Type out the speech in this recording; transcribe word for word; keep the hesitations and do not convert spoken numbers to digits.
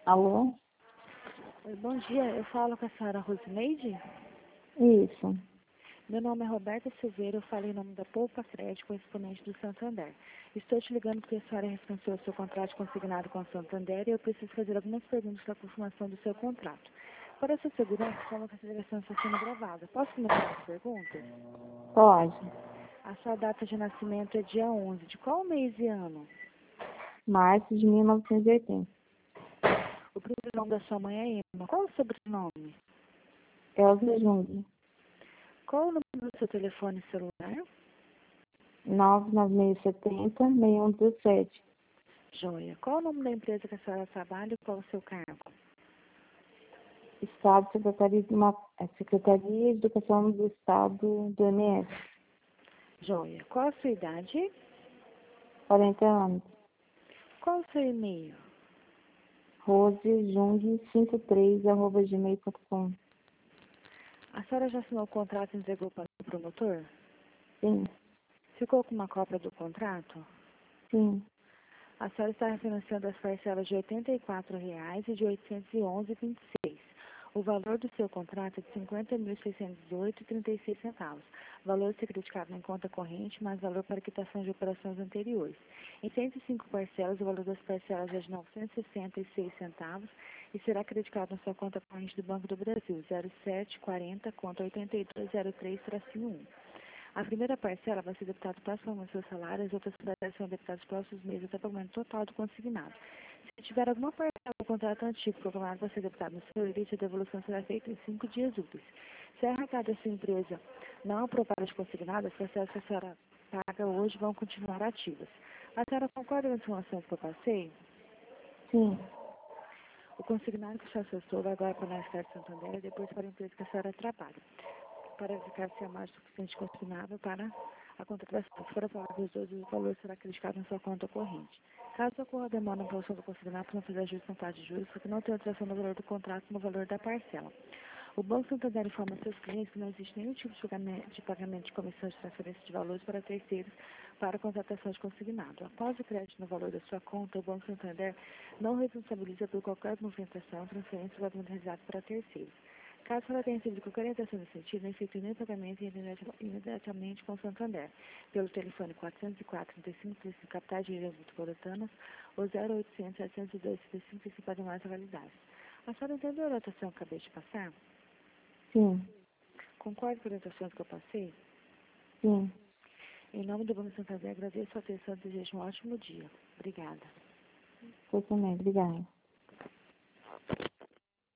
Alô? Oi, bom dia, eu falo com a senhora Rosineide. Isso. Meu nome é Roberta Silveira, eu falo em nome da Poupa Crédito, correspondente do Santander. Estou te ligando porque a senhora refinanciou o seu contrato consignado com a Santander e eu preciso fazer algumas perguntas para a confirmação do seu contrato. Para a sua segurança, fala que essa ligação está sendo gravada. Posso começar as perguntas? Pode. A sua data de nascimento é dia onze. De qual mês e ano? Março de mil novecentos e oitenta. O primeiro nome da sua mãe é Emma. Qual o sobrenome? Elza Jung. Qual o número do seu telefone celular? nove nove seis sete zero, seis um um sete. Joia. Qual o nome da empresa que a senhora trabalha e qual o seu cargo? Estado, Secretaria de, Ma- eh, Secretaria de Educação do Estado do M S. Joia. Qual a sua idade? quarenta anos. Qual o seu e-mail? rosejung cinquenta e três arroba gmail ponto com. A senhora já assinou o contrato e entregou para o promotor? Sim, Ficou com uma cópia do contrato? sim. A senhora está refinanciando as parcelas de oitenta e quatro reais e de oitocentos e onze reais e vinte e seis. O valor do seu contrato é de cinquenta mil seiscentos e oito reais e trinta e seis centavos. Valor a ser criticado em conta corrente, mais valor para quitação de operações anteriores. Em cento e cinco parcelas, o valor das parcelas é de novecentos e sessenta e seis centavos e será criticado na sua conta corrente do Banco do Brasil, zero sete quarenta, conta oitenta e dois zero três, tracinho um. A primeira parcela vai ser debitada próximo ao seu salário, as outras parcelas serão debitadas nos próximos meses até o pagamento total do consignado. Se tiver alguma parcela do contrato antigo programado para ser debitada no seu limite, a devolução será feita em cinco dias úteis. Se a arrecada da sua empresa não aprovar as consignadas, as parcelas que a senhora paga hoje vão continuar ativas. A senhora concorda com a informação que eu passei? Sim. O consignado que a senhora acessou vai agora para a Estado de Santander e depois para a empresa que a senhora trabalha, para verificar se há margem suficiente consignável para a contratação. Se for aprovado os dois, o valor será criticado na sua conta corrente. Caso ocorra demora na aprovação do consignado, não fizer juízo na taxa de juros, porque não tem alteração no valor do contrato no valor da parcela. O Banco Santander informa seus clientes que não existe nenhum tipo de pagamento de, pagamento de comissão de transferência de valores para terceiros para a contratação de consignado. Após o crédito no valor da sua conta, o Banco Santander não responsabiliza por qualquer movimentação, transferência ou pagamento realizado para terceiros. Caso ela tenha recebido qualquer orientação nesse sentido, não efetue nem pagamento imediatamente com o Santander, pelo telefone quatrocentos e quatro, trinta e cinco, trinta e cinco, capitais de ilhas metropolitanas, ou zero oitocentos, setecentos e dois, trinta e cinco, trinta e cinco, para demais localidades. A senhora entendeu a orientação que eu acabei de passar? Sim. Concordo com as orientações que eu passei? Sim. Em nome do Banco Santander, agradeço a atenção e desejo um ótimo dia. Obrigada. Eu também. Obrigada.